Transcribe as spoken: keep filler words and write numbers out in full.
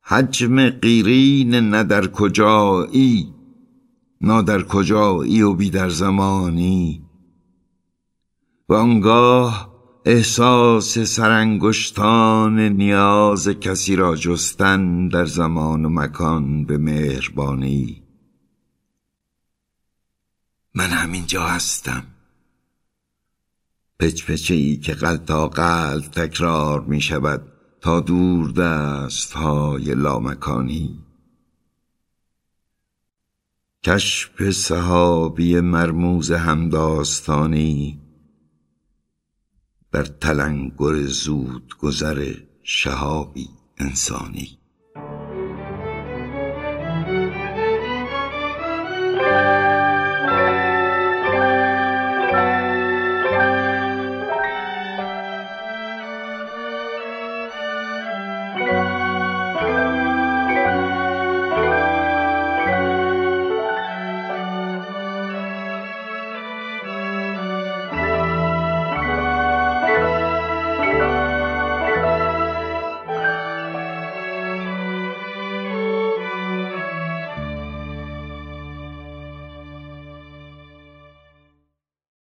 حجم قیرین نه در کجایی، نه در کجایی و بی در زمانی. و آنگاه احساس سرانگشتان نیاز کسی را جستن در زمان و مکان به مهربانی. من همینجا هستم، پچ پچه ای که قلب تا قلب تکرار می شود تا دور دست های لامکانی. کشف سحابی مرموز همداستانی در تلنگر زود گذر شهابی انسانی.